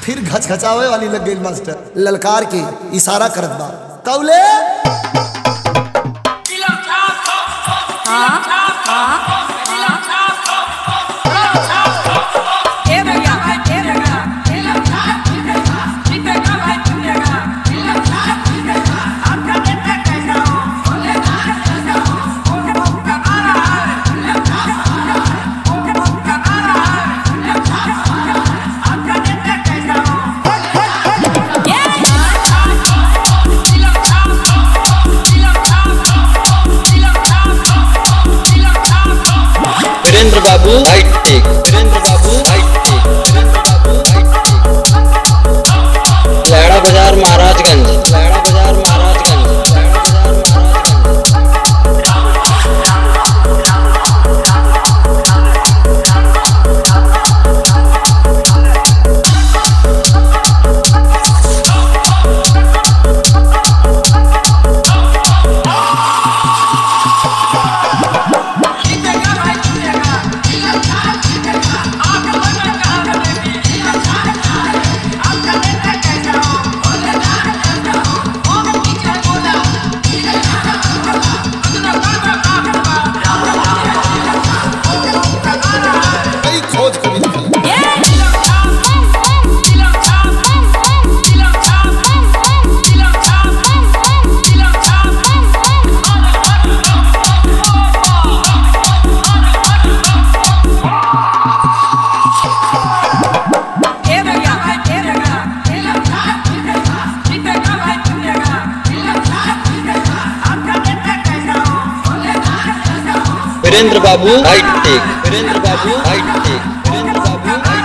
फिर घचघचावे वाली लग गई मास्टर, ललकार के इशारा करत बा कौले वीरेंद्र बाबू हाइट टेक, वीरेंद्र बाबू हाइट टेक, वीरेंद्र बाबू हाइट टेक। लैड़ा बाजार महाराजगंज, लैड़ा बाजार महाराजगंज, लैड़ा बाजार महाराजगंज। वीरेंद्र बाबू हाइट टेक, वीरेंद्र बाबू हाइट टेक, वीरेंद्र बाबू हाइट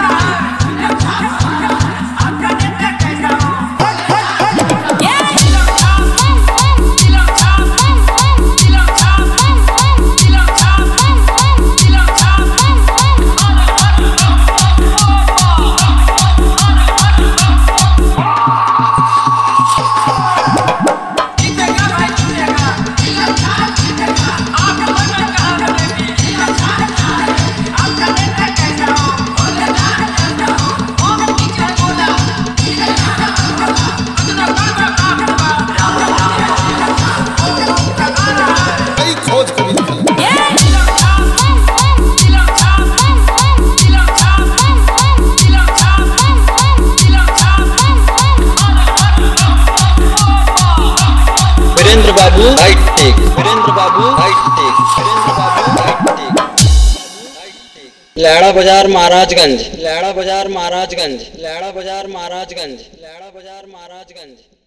वीरेंद्र बाबू हाइट टेक, वीरेंद्र बाबू हाइट टेक, वीरेंद्र बाबू हाइट टेक। लैड़ा बाजार महाराजगंज, लैड़ा बाजार महाराजगंज, लैड़ा बाजार महाराजगंज, लैड़ा बाजार महाराजगंज।